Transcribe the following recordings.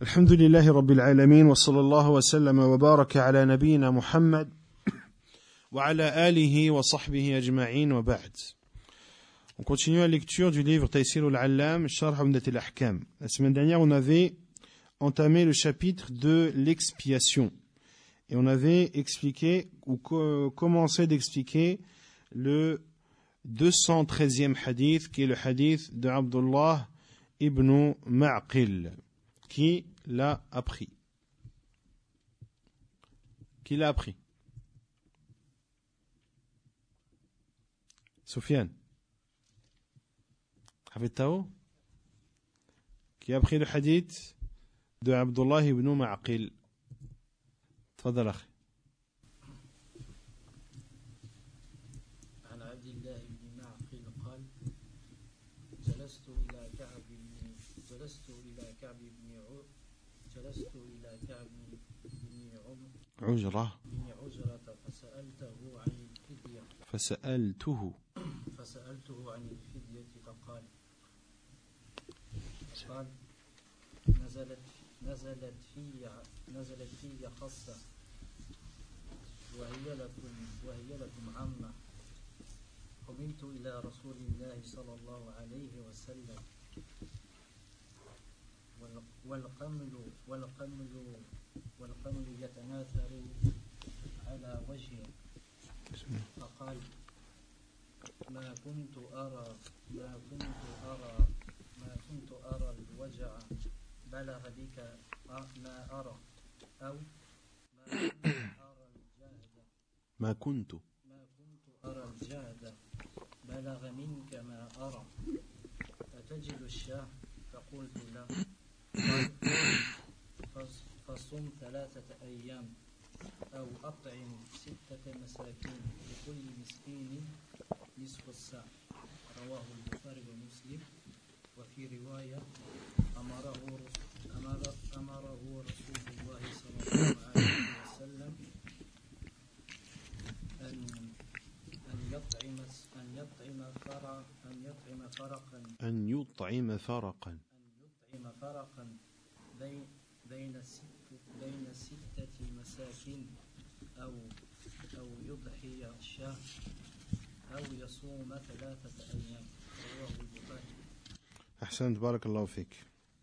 الحمد لله رب العالمين وصلى الله وسلم وبارك على نبينا محمد وعلى آله وصحبه أجمعين وبعد. On continue la lecture du livre Taysir al-Allam, Sharh Umdat al-Ahkam. La semaine dernière, on avait entamé le chapitre de l'expiation. Et on avait expliqué, ou commencé d'expliquer, le 213e hadith, qui est le hadith de Abdullah ibn Ma'qil, qui l'a appris. Qui l'a appris? Soufiane. Hafidtahu? Qui a appris le hadith de Abdullah ibn Ma'qil? تفضل أخي. عن عبد الله بن معقل قال جلست إلى كعب بن عجرة فسألته عن الفدية فقال نزلت في خاصة وهي لكم عامة. قمت إلى رسول الله صلى الله عليه وسلم والقمل يتناثر على وجهه فقال ما كنت أرى الوجع بلغ بك ما أرى أو ما كنت أرى الجهد بلغ منك ما أرى أتجد الشاه فقلت لا. قال فصم 3 أيام أو أطعم 6 مساكين لكل مسكين نصف الساع. رواه البخاري ومسلم. وفي رواية أمره رسول الله صلى الله عليه وسلم أن يطعم فرقا بين 6 مساكين أو يضحي الشاه أو يصوم 3 أيام. رواه البخاري. Ahsan, barakallahu fik.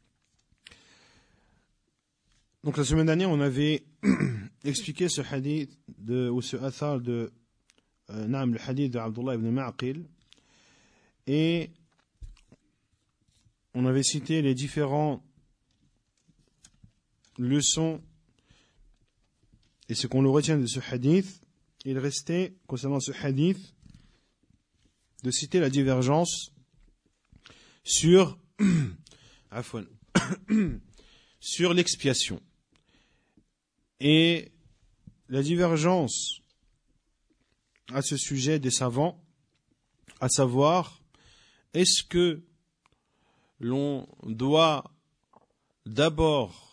Donc la semaine dernière, on avait expliqué ce hadith ou ce athar de le hadith de Abdullah ibn Ma'qil, et on avait cité les différentes leçons et ce qu'on nous retient de ce hadith. Il restait, concernant ce hadith, de citer la divergence sur sur l'expiation. Et la divergence à ce sujet des savants, à savoir, est-ce que l'on doit d'abord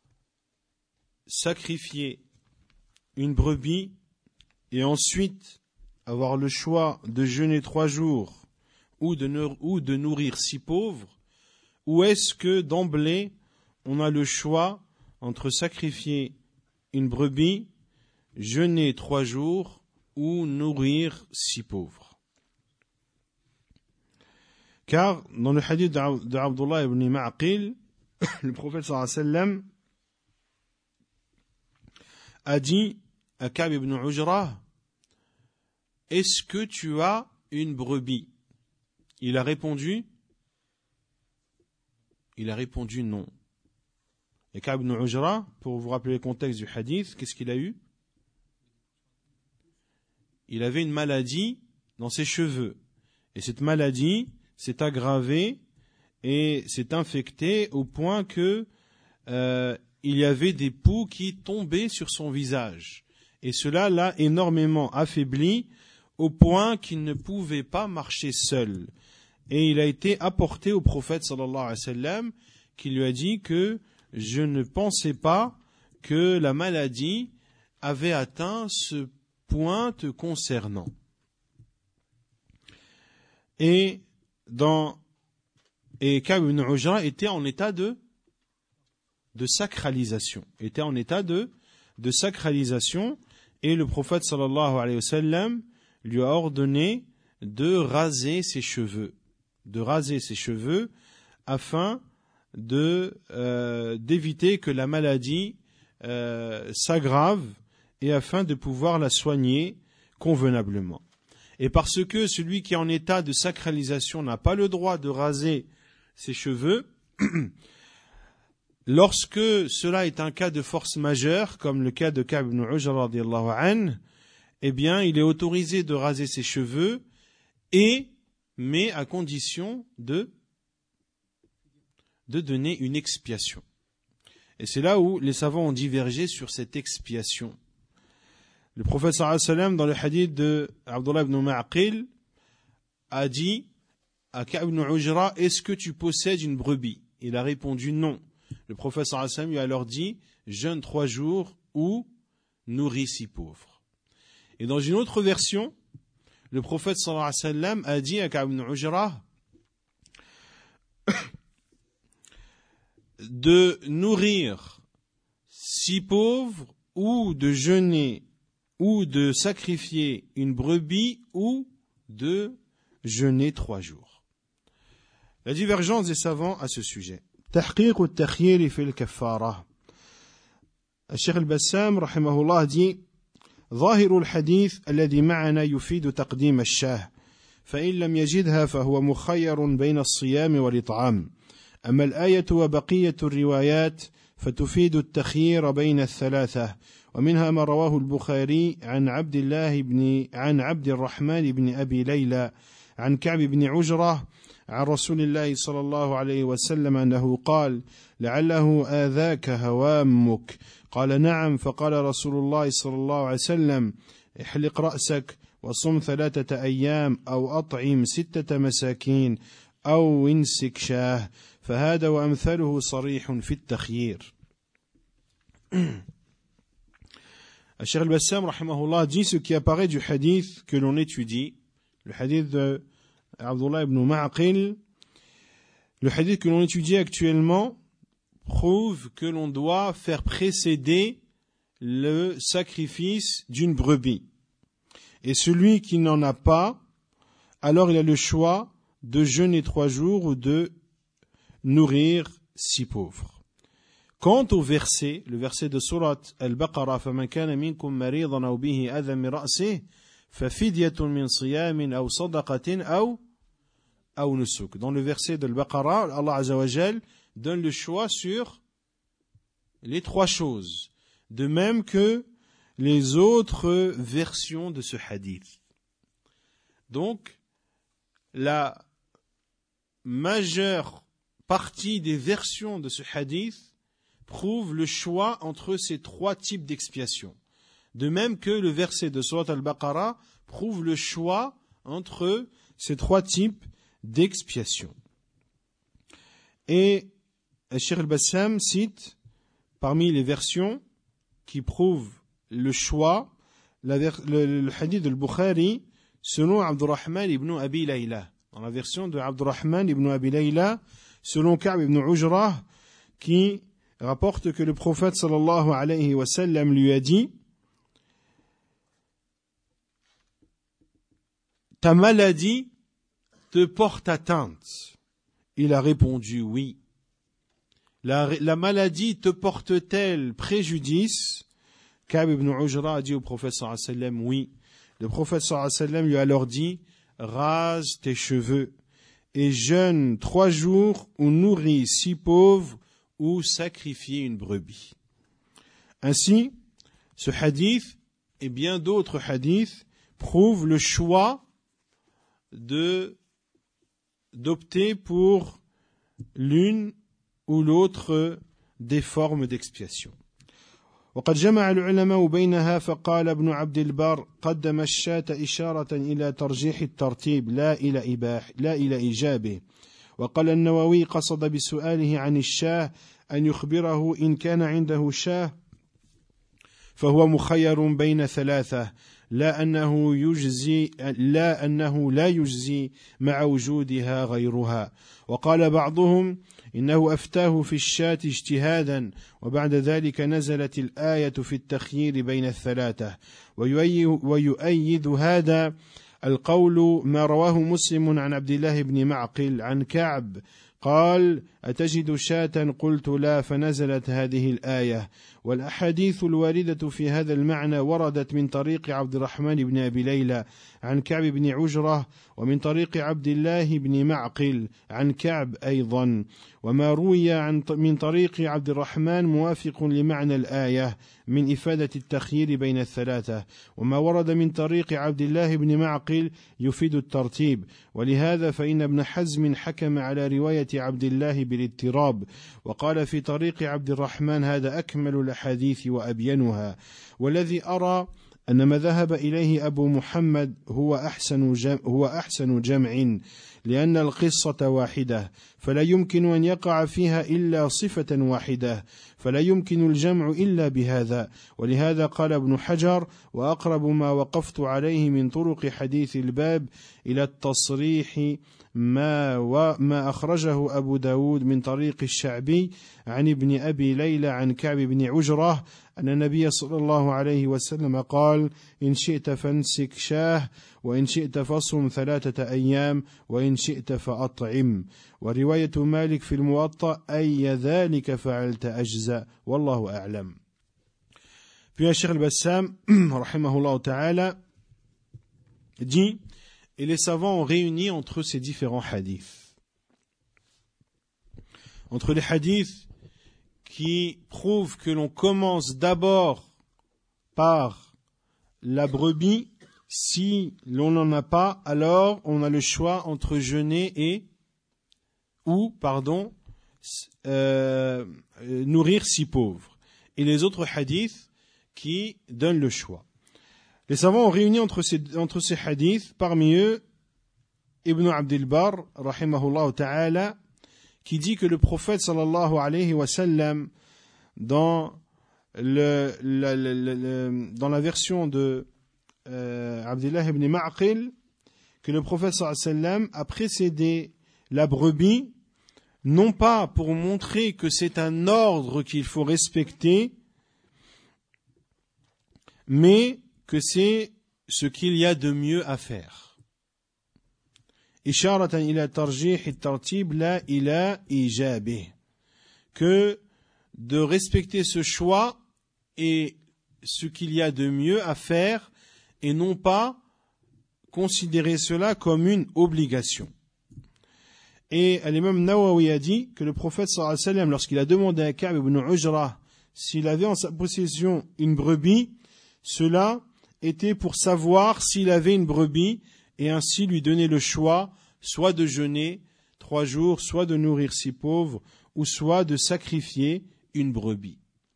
sacrifier une brebis et ensuite avoir le choix de jeûner 3 jours ou de nourrir 6 pauvres, ou est-ce que d'emblée on a le choix entre sacrifier une brebis, jeûner 3 jours ou nourrir 6 pauvres? Car dans le hadith de Abdullah ibn Ma'qil, le prophète sallallahu alayhi wa sallam a dit à Ka'b ibn Ujrah: est-ce que tu as une brebis? Il a répondu non. Et Ka'b ibn Ujrah, pour vous rappeler le contexte du hadith, qu'est-ce qu'il a eu? Il avait une maladie dans ses cheveux. Et cette maladie s'est aggravée et s'est infectée au point que il y avait des poux qui tombaient sur son visage. Et cela l'a énormément affaibli au point qu'il ne pouvait pas marcher seul. Et il a été apporté au prophète sallallahu alayhi wa sallam, qui lui a dit que je ne pensais pas que la maladie avait atteint ce point te concernant. Et Ka'b ibn Ujrah était en état de de sacralisation, était en état de sacralisation, et le prophète sallallahu alayhi wa sallam lui a ordonné de raser ses cheveux, afin d'éviter que la maladie s'aggrave et afin de pouvoir la soigner convenablement. Et parce que celui qui est en état de sacralisation n'a pas le droit de raser ses cheveux, lorsque cela est un cas de force majeure, comme le cas de Ka'b ibn Ujra radiyallahu anhu, eh bien, il est autorisé de raser ses cheveux, mais à condition de donner une expiation. Et c'est là où les savants ont divergé sur cette expiation. Le prophète sallallahu alayhi wa sallam, dans le hadith de Abdullah ibn Ma'qil, a dit à Ka'b ibn Ujra, est-ce que tu possèdes une brebis? Il a répondu non. Le prophète sallallahu alayhi wa sallam lui a alors dit, jeûne 3 jours ou nourris 6 pauvres. Et dans une autre version, le prophète sallallahu alayhi wa sallam a dit à Ka'b ibn Ujra de nourrir 6 pauvres ou de jeûner ou de sacrifier une brebis ou de jeûner 3 jours. La divergence des savants à ce sujet. تحقيق التخيير في الكفارة. الشيخ البسام رحمه الله dit ظاهر الحديث الذي معنا يفيد تقديم الشاه فإن لم يجدها فهو مخير بين الصيام والإطعام أما الآية وبقية الروايات فتفيد التخيير بين الثلاثة ومنها ما رواه البخاري عن عبد الرحمن بن أبي ليلى عن كعب بن عجرة عن رسول الله صلى الله عليه وسلم أنه قال لعله آذاك هوامك قال نعم فقال رسول الله صلى الله عليه وسلم احلق رأسك وصم 3 أيام أو أطعم 6 مساكين أو انسك شاه فهذا وأمثاله صريح في التخيير. Cheikh al-Bassam rahimahullah dit ce qui apparaît du hadith que l'on étudie, le hadith de Abdullah ibn Ma'qil, le hadith que l'on étudie actuellement prouve que l'on doit faire précéder le sacrifice d'une brebis. Et celui qui n'en a pas, alors il a le choix de jeûner 3 jours ou de nourrir 6 pauvres. Quant au verset, le verset de Surat Al-Baqarah, فَمَنْ كَانَ مِنْكُمْ مَرِيضًا أَوْ بِهِ أَذًى مِنْ رَأْسِهِ فَفِدْيَةٌ مِنْ صِيَامٍ أَوْ صَدَقَةٍ أَوْ نُسُكٍ. Dans le verset de Al-Baqarah, Allah Azza wa Jal donne le choix sur les 3 choses, de même que les autres versions de ce hadith. Donc, la majeure partie des versions de ce hadith prouve le choix entre ces 3 types d'expiation. De même que le verset de Surat Al-Baqarah prouve le choix entre ces 3 types d'expiation. Et Cheikh al-Bassam cite parmi les versions qui prouvent le choix le hadith de Bukhari selon Abdurrahman ibn Abi Layla. Dans la version de Abdurrahman ibn Abi Layla, selon Ka'b ibn Ujrah, qui rapporte que le prophète sallallahu alayhi wa sallam lui a dit « Ta maladie te porte atteinte ?» Il a répondu « Oui. » La maladie te porte-t-elle préjudice? Ka'b ibn Ujrah a dit au prophète sallallahu alayhi wa sallam « Oui. » Le prophète sallallahu alayhi wa sallam lui a alors dit « Rase tes cheveux et jeûne 3 jours ou nourris 6 pauvres ou sacrifier une brebis. » Ainsi, ce hadith et bien d'autres hadiths prouvent le choix d'opter pour l'une ou l'autre des formes d'expiation. وقد جمع العلماء بينها فقال ابن عبد البر قدم الشاة إشارة إلى ترجيح الترتيب لا إلى إيجابه وقال النووي قصد بسؤاله عن الشاه أن يخبره إن كان عنده شاه فهو مخير بين 3 لا أنه لا يجزي مع وجودها غيرها وقال بعضهم إنه أفتاه في الشاة اجتهادا وبعد ذلك نزلت الآية في التخيير بين الثلاثة ويؤيد هذا القول ما رواه مسلم عن عبد الله بن معقل عن كعب قال أتجد شاة قلت لا فنزلت هذه الآية والأحاديث الواردة في هذا المعنى وردت من طريق عبد الرحمن بن أبي ليلى عن كعب بن عجرة ومن طريق عبد الله بن معقل عن كعب أيضا وما روي من طريق عبد الرحمن موافق لمعنى الآية من إفادة التخيير بين الثلاثة وما ورد من طريق عبد الله بن معقل يفيد الترتيب ولهذا فإن ابن حزم حكم على رواية عبد الله بالاضطراب وقال في طريق عبد الرحمن هذا أكمل الأحاديث وأبينها والذي أرى أن ما ذهب إليه أبو محمد هو أحسن جمع لأن القصة واحدة فلا يمكن أن يقع فيها إلا صفة واحدة فلا يمكن الجمع إلا بهذا ولهذا قال ابن حجر وأقرب ما وقفت عليه من طرق حديث الباب إلى التصريح ما أخرجه أبو داود من طريق الشعبي عن ابن أبي ليلى عن كعب بن عجرة أن النبي صلى الله عليه وسلم قال إن شئت فانسك شاه وإن شئت فصم 3 أيام وإن شئت فأطعم ورواية مالك في الموطأ أي ذلك فعلت أجزاء والله أعلم. Puis Cheikh al-Bassam rahimahullah ta'ala dit et les savants ont réuni entre ces différents hadiths, entre les hadiths qui prouvent que l'on commence d'abord par la brebis. Si l'on n'en a pas, alors on a le choix entre jeûner nourrir 6 pauvres. Et les autres hadiths qui donnent le choix. Les savants ont réuni entre ces hadiths, parmi eux, Ibn Abdil Barr, rahimahullah ta'ala, qui dit que le prophète sallallahu alayhi wa sallam, dans la version de Abdullah ibn Ma'qil, que le prophète sallallahu alayhi wa sallam a précédé la brebis, non pas pour montrer que c'est un ordre qu'il faut respecter, mais que c'est ce qu'il y a de mieux à faire. Isharatan ila tarjih at-tartib la ila ijabih. Que de respecter ce choix et ce qu'il y a de mieux à faire et non pas considérer cela comme une obligation. Et l'imam Nawawi a dit que le prophète sallallahu alayhi wa sallam, lorsqu'il a demandé à Ka'b ibn Ujrah s'il avait en sa possession une brebis, cela était pour savoir s'il avait une brebis et ainsi lui donner le choix soit de jeûner 3 jours, soit de nourrir 6 pauvres, ou soit de sacrifier une brebis.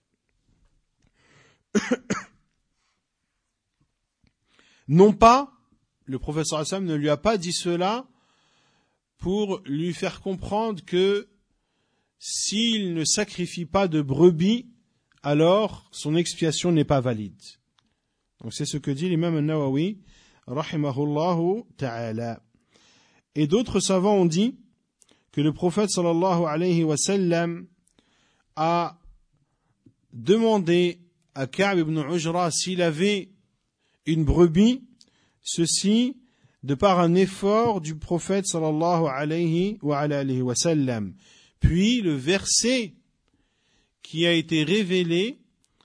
Non pas, le prophète sallallahu alayhi wa sallam ne lui a pas dit cela pour lui faire comprendre que s'il ne sacrifie pas de brebis, alors son expiation n'est pas valide. Donc c'est ce que dit l'imam Nawawi, rahimahullahu ta'ala. Et d'autres savants ont dit que le prophète sallallahu alayhi wa sallam a demandé à Ka'b ibn Ujrah s'il avait une brebis, ceci de par un effort du prophète sallallahu alayhi wa sallam. Puis le verset qui a été révélé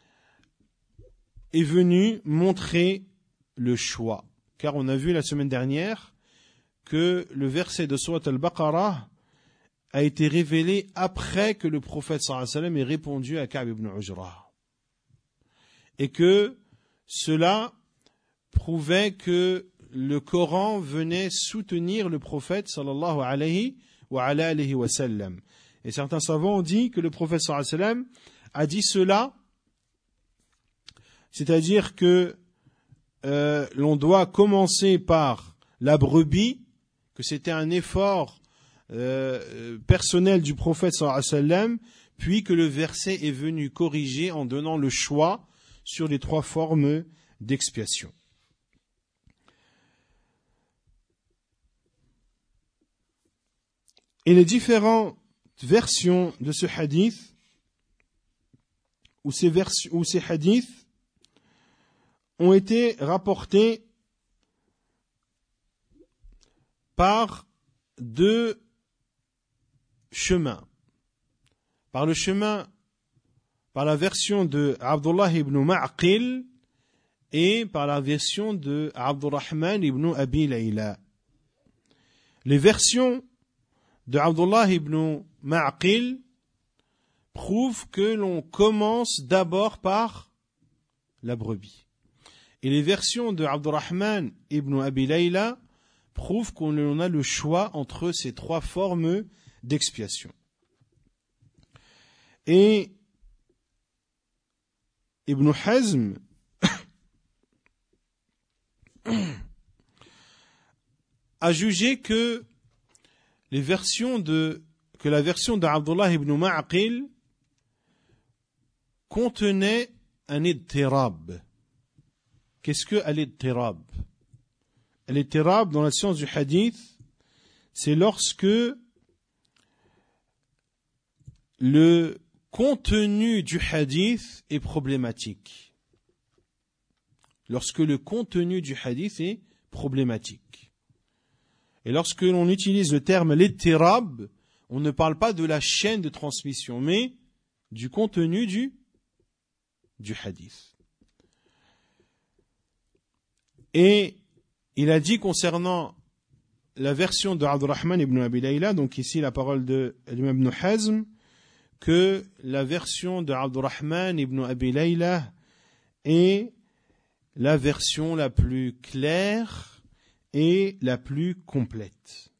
est venu montrer le choix. Car on a vu la semaine dernière que le verset de Surat al-Baqarah a été révélé après que le prophète sallallahu alayhi wa sallam ait répondu à Ka'b ibn Ujrah. Et que cela prouvait que le Coran venait soutenir le prophète sallallahu alayhi wa sallam. Et certains savants ont dit que le prophète sallallahu alayhi wa sallam a dit cela, c'est-à-dire que l'on doit commencer par la brebis, que c'était un effort personnel du prophète sallallahu alayhi wa sallam, puis que le verset est venu corriger en donnant le choix sur les 3 formes d'expiation. Et les différentes version de ce hadith, ou ces hadiths, ont été rapportés par deux chemins. Par la version de Abdullah ibn Ma'qil et par la version de Abdurrahman ibn Abi Layla. Les versions de Abdullah ibn Ma'qil prouvent que l'on commence d'abord par la brebis. Et les versions de Abdurrahman ibn Abi Layla prouvent qu'on a le choix entre ces trois formes d'expiation. Et Ibn Hazm a jugé que la version d'Abdullah ibn Ma'qil contenait un idtirab. Qu'est-ce que l'idtirab? L'idtirab dans la science du hadith, c'est lorsque le contenu du hadith est problématique. Lorsque le contenu du hadith est problématique. Et lorsque l'on utilise le terme l'idtirab, on ne parle pas de la chaîne de transmission, mais du contenu du hadith. Et il a dit concernant la version de Abdurrahman ibn Abi Layla, donc ici la parole de l'imam Ibn Hazm, que la version de Abdurrahman ibn Abi Layla est la version la plus claire et la plus complète.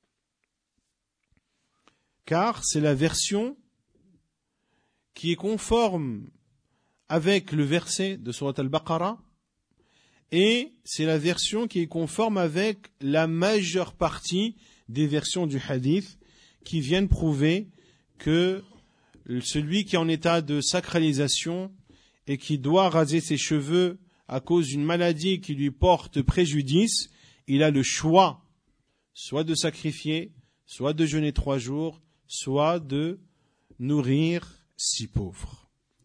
Car c'est la version qui est conforme avec le verset de Surat Al-Baqarah et c'est la version qui est conforme avec la majeure partie des versions du hadith qui viennent prouver que celui qui est en état de sacralisation et qui doit raser ses cheveux à cause d'une maladie qui lui porte préjudice, il a le choix soit de sacrifier, soit de jeûner 3 jours, soit de nourrir 6 pauvres.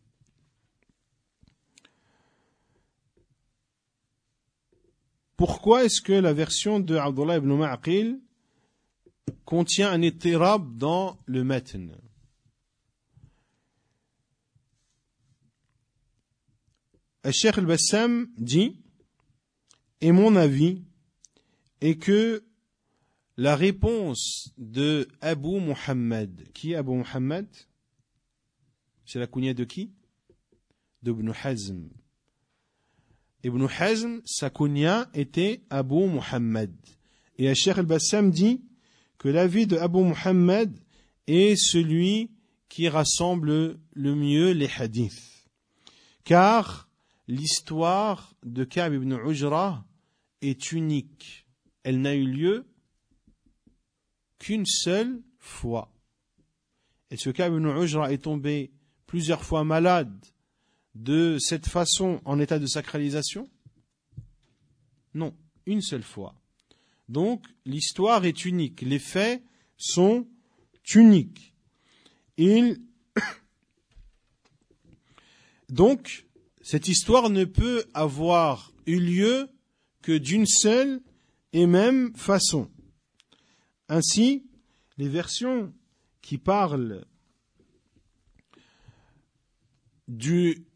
Pourquoi est-ce que la version de Abdullah ibn Ma'qil contient un ittirab dans le matn? Cheikh al-Bassam dit, et mon avis est que la réponse de Abu Muhammad, qui est Abu Muhammad? C'est la kunya de qui? D'Ibn Hazm. Ibn Hazm, sa kunya était Abu Muhammad. Et Cheikh al-Bassam dit que l'avis de Abu Muhammad est celui qui rassemble le mieux les hadiths. Car l'histoire de Ka'b ibn Ujra est unique. Elle n'a eu lieu qu'une seule fois. Est-ce que Ka'b ibn Ujra est tombé plusieurs fois malade de cette façon en état de sacralisation? Non, une seule fois. Donc l'histoire est unique, les faits sont uniques. Donc cette histoire ne peut avoir eu lieu que d'une seule et même façon. Ainsi, les versions qui parlent du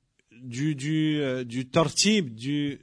tartib,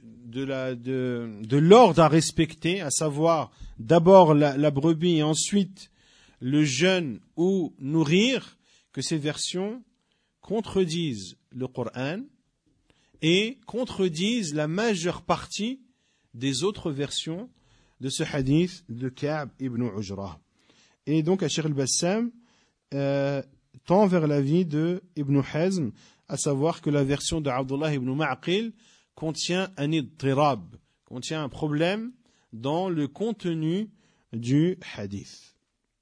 de l'ordre à respecter, à savoir d'abord la brebis et ensuite le jeûne ou nourrir, que ces versions contredisent le Coran et contredisent la majeure partie des autres versions de ce hadith de Ka'b ibn Ujra. Et donc, Cheikh al-Bassam tend vers l'avis de Ibn Hazm, à savoir que la version de Abdullah ibn Ma'qil contient un idtirab, contient un problème dans le contenu du hadith.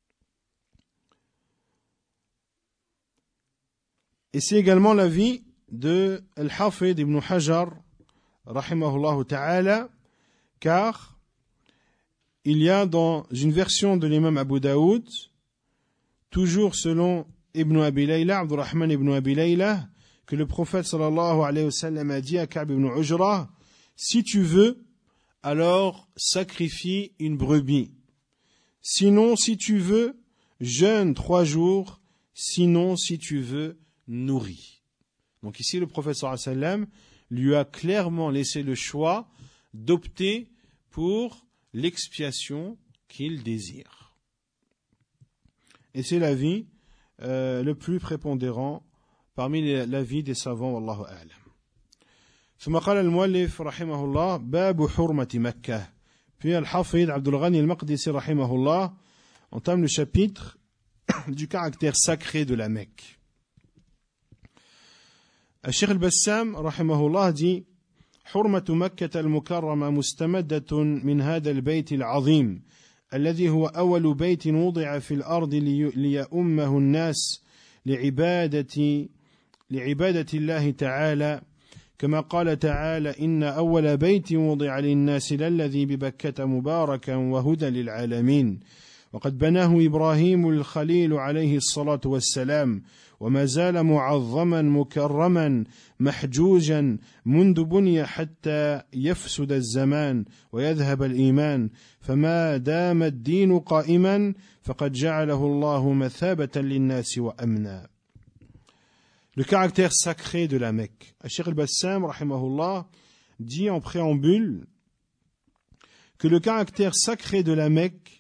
Et c'est également l'avis de Al-Hafid ibn Hajar, rahimahullah ta'ala, car il y a dans une version de l'imam Abu Daoud toujours selon Ibn Abi Layla, Abdurrahman ibn Abi Layla, que le prophète sallallahu alayhi wa sallam a dit à Ka'b ibn Ujra, si tu veux, alors sacrifie une brebis. Sinon, si tu veux, jeûne 3 jours. Sinon, si tu veux, nourris. Donc ici, le prophète sallallahu alayhi wa sallam lui a clairement laissé le choix d'opter pour l'expiation qu'il désire. Et c'est l'avis le plus prépondérant parmi l'avis des savants, wallahu a'lam. ثم قال المؤلف رحمه الله باب حرمة مكة. Puis Al-Hafid Abdul Ghani Al-Maqdisi rahimahullah entame le chapitre du caractère sacré de la Mecque. الشيخ البسام رحمه الله dit حرمة مكة المكرمة مستمدة من هذا البيت العظيم الذي هو أول بيت وضع في الأرض ليؤمه الناس لعبادة الله تعالى كما قال تعالى إن أول بيت وضع للناس للذي ببكة مباركا وهدى للعالمين وقد بناه إبراهيم الخليل عليه الصلاة والسلام وما زال معظما مكرما محجوجا منذ بني حتى يفسد الزمان ويذهب الإيمان فما دام الدين قائما فقد جعله الله مثابة للناس وأمنا. Le caractère sacré de la Mecque. Cheikh al-Bassam, rahimahullah, dit en préambule que le caractère sacré de la Mecque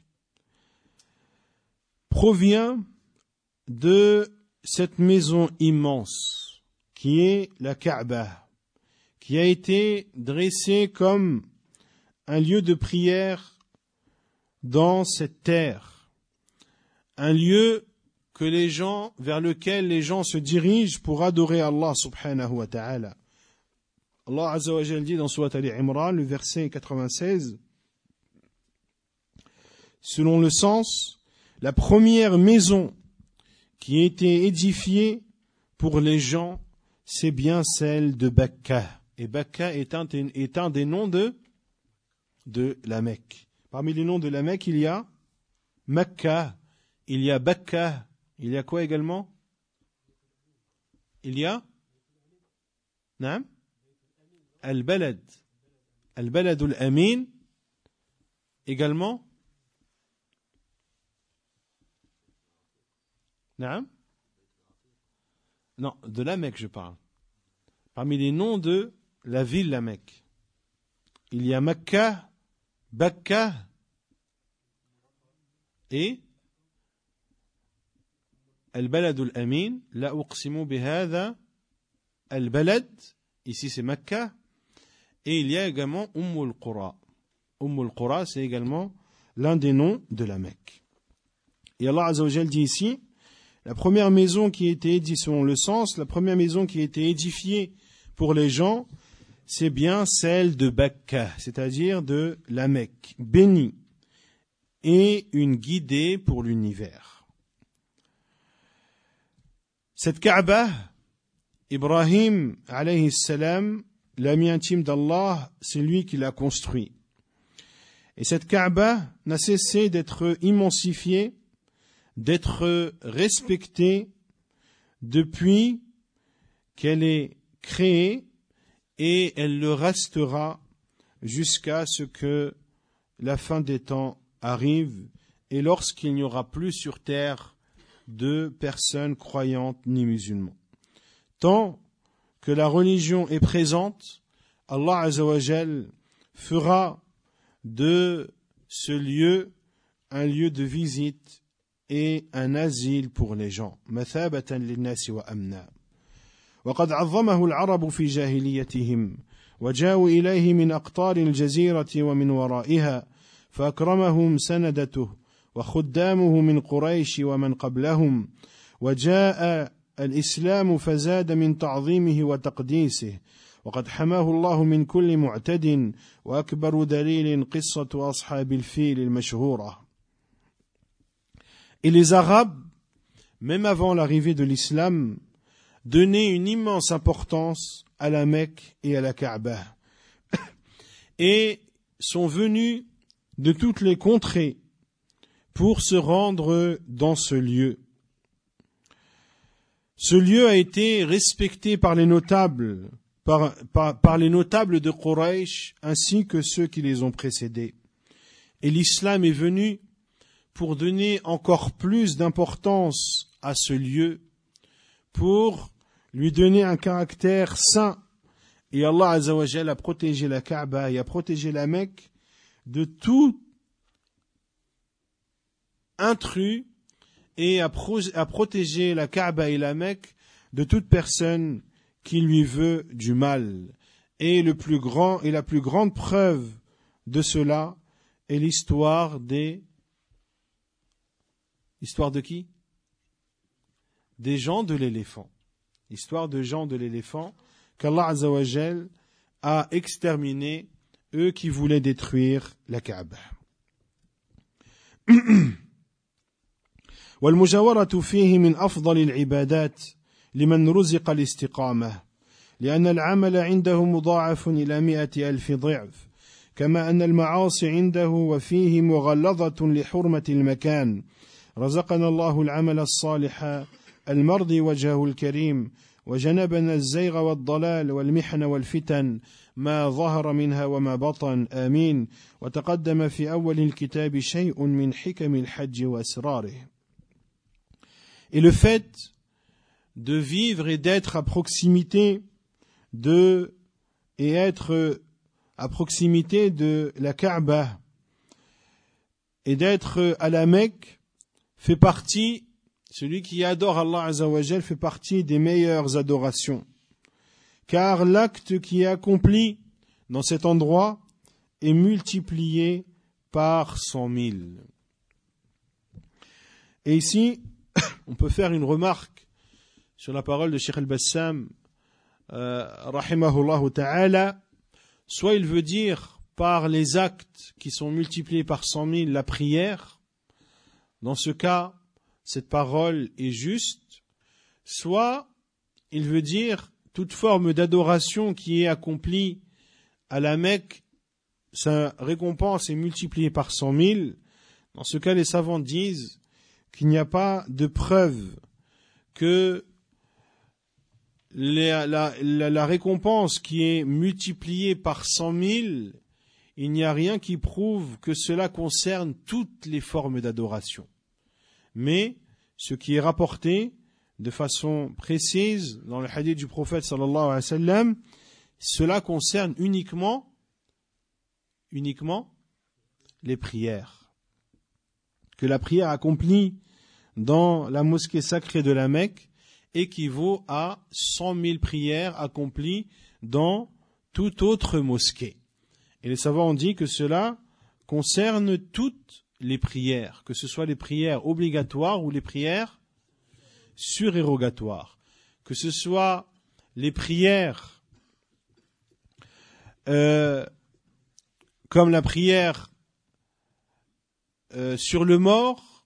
provient de cette maison immense qui est la Kaaba, qui a été dressée comme un lieu de prière dans cette terre, un lieu vers lequel les gens se dirigent pour adorer Allah subhanahu wa ta'ala. Allah azza wa jalla dit dans Surat Ali Imran, le verset 96, selon le sens, la première maison qui a été édifiée pour les gens, c'est bien celle de Bakka. Et Bakka est un des noms de la Mecque. Parmi les noms de la Mecque, il y a Makka, il y a Bakka. Il y a quoi également? Il y a Naam Al-Balad. Al-Balad al-Amin également. Naam Non, de la Mecque je parle. Parmi les noms de la ville la Mecque, il y a Makka, Bakka et البلد الأمين لا أقسم بهذا البلد, ici c'est Mecca, et il y a également al-Qura. Al-Qura, c'est également l'un des noms de la Mecque. Et Allah Azza wa Jal dit ici, la première maison qui a été édifiée, selon le sens, la première maison qui a été édifiée pour les gens, c'est bien celle de Bakka, c'est-à-dire de la Mecque, bénie, et une guidée pour l'univers. Cette Kaaba, Ibrahim, alayhi salam, l'ami intime d'Allah, c'est lui qui l'a construit. Et cette Kaaba n'a cessé d'être immensifiée, d'être respectée depuis qu'elle est créée, et elle le restera jusqu'à ce que la fin des temps arrive, et lorsqu'il n'y aura plus sur terre de personnes croyantes ni musulmans. Tant que la religion est présente, Allah Azza wa Jal fera de ce lieu un lieu de visite et un asile pour les gens. مثابة للناس وأمنا. وقد عظمه العرب في جاهليتهم وجاءوا إليه من أقطار الجزيرة ومن ورائها فأكرمهم سندته وخدامه من قريش ومن قبلهم وجاء الإسلام فزاد من تعظيمه وتقديسه وقد حماه الله من كل معتد وأكبر دليل قصة أصحاب الفيل المشهورة. Et les Arabes, même avant l'arrivée de l'islam, donnaient une immense importance à la Mecque et à la Kaaba et sont venus de toutes les contrées pour se rendre dans ce lieu Ce lieu a été respecté par les notables, par les notables de Quraysh, ainsi que ceux qui les ont précédés. Et l'islam est venu pour donner encore plus d'importance à ce lieu, pour lui donner un caractère saint. Et Allah Azza wa Jal a protégé la Kaaba et a protégé la Mecque de tout intrus et a protégé la Kaaba et la Mecque de toute personne qui lui veut du mal. Et la plus grande preuve de cela est l'histoire de qui? Des gens de l'éléphant. L'histoire de gens de l'éléphant qu'Allah Azza wa Jal a exterminé, eux qui voulaient détruire la Kaaba. والمجاورة فيه من أفضل العبادات لمن رزق الاستقامة لأن العمل عنده مضاعف إلى 100,000 ضعف كما أن المعاصي عنده وفيه مغلظة لحرمة المكان رزقنا الله العمل الصالح المرضي وجهه الكريم وجنبنا الزيغ والضلال والمحن والفتن ما ظهر منها وما بطن آمين وتقدم في أول الكتاب شيء من حكم الحج وأسراره. Et le fait de vivre et d'être à proximité de la Kaaba et d'être à la Mecque fait partie, celui qui adore Allah Azza wa Jal fait partie des meilleures adorations. Car l'acte qui est accompli dans cet endroit est multiplié par 100 000. Et ici, on peut faire une remarque sur la parole de Cheikh Al-Bassam, rahimahullah ta'ala. Soit il veut dire par les actes qui sont multipliés par 100 000 la prière. Dans ce cas, cette parole est juste. Soit il veut dire toute forme d'adoration qui est accomplie à la Mecque, sa récompense est multipliée par 100 000. Dans ce cas, les savants disent qu'il n'y a pas de preuve que la récompense qui est multipliée par 100 000, il n'y a rien qui prouve que cela concerne toutes les formes d'adoration. Mais ce qui est rapporté de façon précise dans le hadith du prophète sallallahu alayhi wa sallam, cela concerne uniquement les prières. Que la prière accomplie dans la mosquée sacrée de la Mecque équivaut à 100 000 prières accomplies dans toute autre mosquée. Et les savants ont dit que cela concerne toutes les prières, que ce soit les prières obligatoires ou les prières surérogatoires, que ce soit les prières comme la prière sur le mort,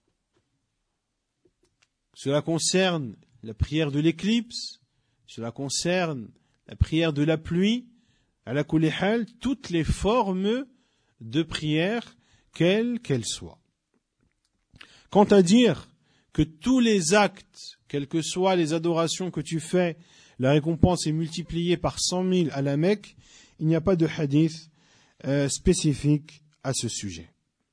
cela concerne la prière de l'éclipse, cela concerne la prière de la pluie, ala kulli hal, toutes les formes de prière, quelles qu'elles soient. Quant à dire que tous les actes, quelles que soient les adorations que tu fais, la récompense est multipliée par 100 000 à la Mecque, il n'y a pas de hadith spécifique à ce sujet.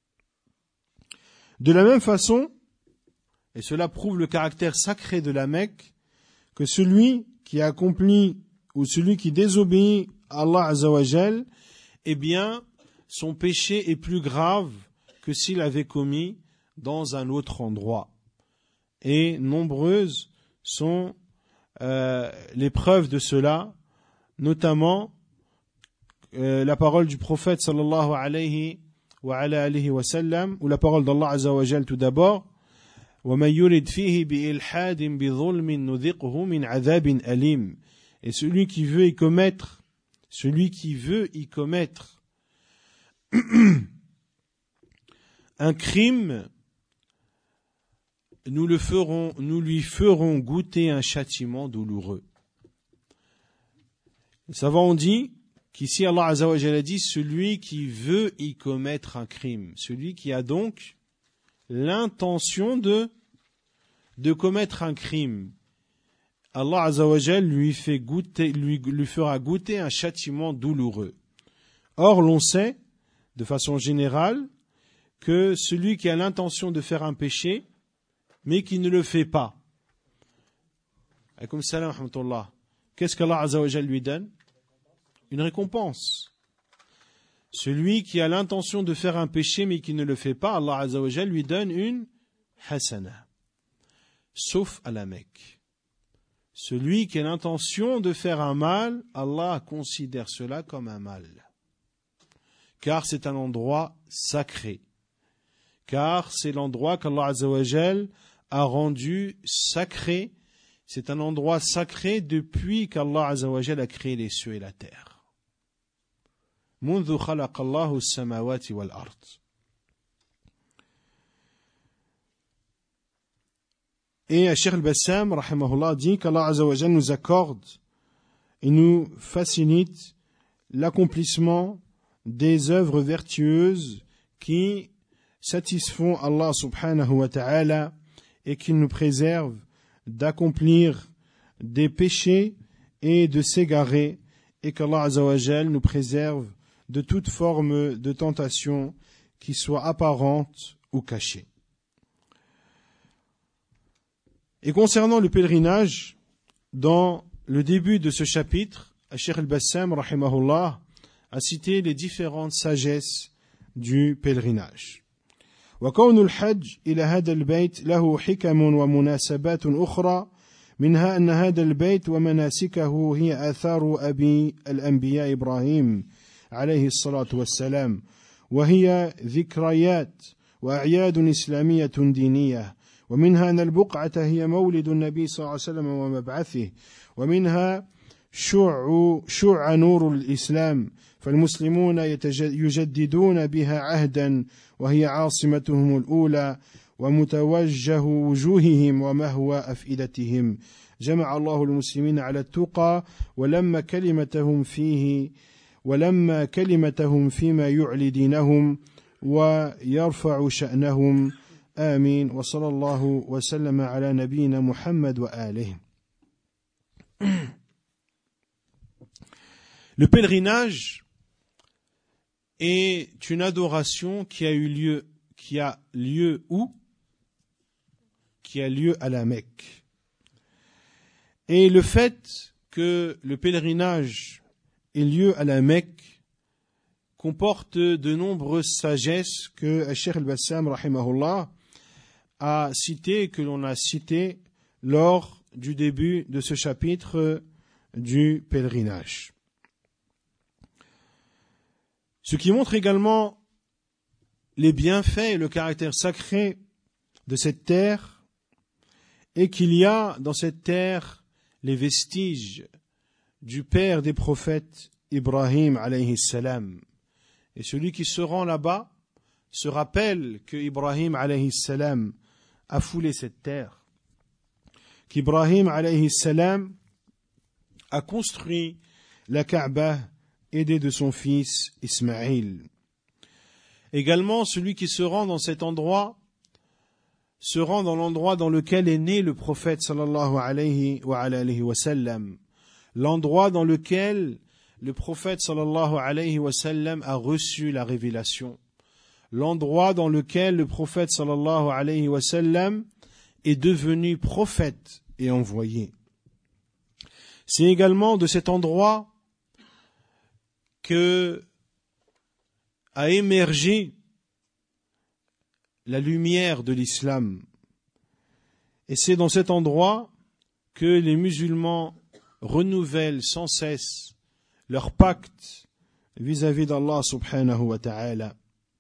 De la même façon, et cela prouve le caractère sacré de la Mecque, que celui qui accomplit ou celui qui désobéit à Allah Azza wa Jal, eh bien, son péché est plus grave que s'il avait commis dans un autre endroit. Et nombreuses sont les preuves de cela, notamment la parole du prophète sallallahu alayhi wa ala alihi wa sallam, ou la parole d'Allah Azza wa Jal tout d'abord, وَمَنْ يُرِدْ فِيهِ بِإِلْحَادٍ بِظُلْمٍ نُذِقْهُ مِنْ عَذَابٍ أَلِيمٍ. Et celui qui veut y commettre un crime, nous lui ferons goûter un châtiment douloureux. Les savants ont dit qu'ici Allah Azza wa Jalla dit celui qui veut y commettre un crime, celui qui a donc l'intention de commettre un crime Allah Azzawajal lui fera goûter un châtiment douloureux. Or, l'on sait, de façon générale, que celui qui a l'intention de faire un péché, mais qui ne le fait pas, alaykoum salam wa rahmatullah, qu'est-ce qu'Allah Azzawajal lui donne? Une récompense. Celui qui a l'intention de faire un péché, mais qui ne le fait pas, Allah Azzawajal lui donne une hasana. Sauf à la Mecque. Celui qui a l'intention de faire un mal, Allah considère cela comme un mal. Car c'est un endroit sacré. Car c'est l'endroit qu'Allah Azzawajal a rendu sacré. C'est un endroit sacré depuis qu'Allah Azzawajal a créé les cieux et la terre. منذ خلق الله السماوات والأرض. Et Cheikh al-Bassam, rahimahullah, dit qu'Allah Azzawajal nous accorde et nous facilite l'accomplissement des œuvres vertueuses qui satisfont Allah subhanahu wa ta'ala et qui nous préservent d'accomplir des péchés et de s'égarer, et qu'Allah Azzawajal nous préserve de toute forme de tentation qui soit apparente ou cachée. Et concernant le pèlerinage, dans le début de ce chapitre, Cheikh al-Bassam, rahimahullah, a cité les différentes sagesses du pèlerinage. وكون الحج إلى هذا البيت له حكم ومناسبات أخرى منها أن هذا البيت ومناسكه هي آثار أبي الأنبياء إبراهيم عليه الصلاة والسلام وهي ذكريات وأعياد إسلامية دينية ومنها أن البقعة هي مولد النبي صلى الله عليه وسلم ومبعثه ومنها شع نور الإسلام فالمسلمون يجددون بها عهدا وهي عاصمتهم الأولى ومتوجه وجوههم ومهوى أفئدتهم جمع الله المسلمين على التقى ولما كلمتهم فيما يعلي دينهم ويرفع شأنهم آمين وصلى الله وسلم على نبينا محمد وآله. Le pèlerinage est une adoration qui a lieu à la Mecque. Et le fait que le pèlerinage ait lieu à la Mecque comporte de nombreuses sagesses que Cheikh al-Bassam, rahimahullah, a cité, que l'on a cité lors du début de ce chapitre du pèlerinage. Ce qui montre également les bienfaits et le caractère sacré de cette terre, et qu'il y a dans cette terre les vestiges du père des prophètes, Ibrahim alayhi salam. Et celui qui se rend là-bas se rappelle que Ibrahim alayhi salam a foulé cette terre, qu'Ibrahim alayhi salam a construit la Kaaba aidé de son fils Ismaïl. Également, celui qui se rend dans cet endroit se rend dans l'endroit dans lequel est né le prophète sallallahu alayhi wa sallam, l'endroit dans lequel le prophète sallallahu alayhi wa sallam a reçu la révélation, l'endroit dans lequel le prophète sallallahu alayhi wa sallam est devenu prophète et envoyé. C'est également de cet endroit que a émergé la lumière de l'islam. Et c'est dans cet endroit que les musulmans renouvellent sans cesse leur pacte vis-à-vis d'Allah subhanahu wa ta'ala.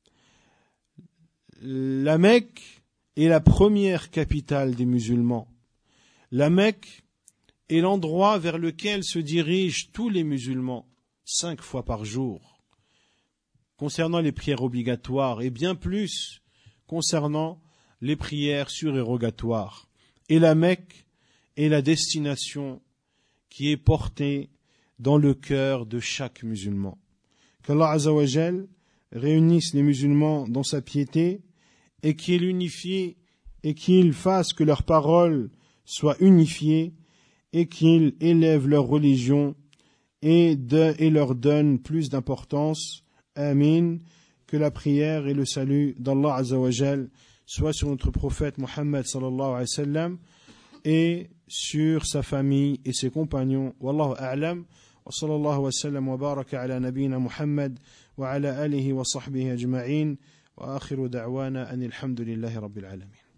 La Mecque est la première capitale des musulmans. La Mecque est l'endroit vers lequel se dirigent tous les musulmans 5 fois par jour, concernant les prières obligatoires, et bien plus concernant les prières surérogatoires. Et la Mecque est la destination qui est portée dans le cœur de chaque musulman. Qu'Allah Azza wa Jal réunisse les musulmans dans sa piété et qu'il unifie et qu'il fasse que leurs paroles soient unifiées et qu'il élève leur religion et leur donne plus d'importance. Amin. Que la prière et le salut d'Allah Azza wa Jal soient sur notre prophète Muhammad sallallahu alayhi wa sallam et sur sa famille et ses compagnons. Wallahu a'lam. Wa sallallahu wa sallam wa baraka ala nabina Muhammad wa ala alihi wa sahbihi ajma'in. Wa akhiru da'wana anil hamdulillahi rabbil alamin.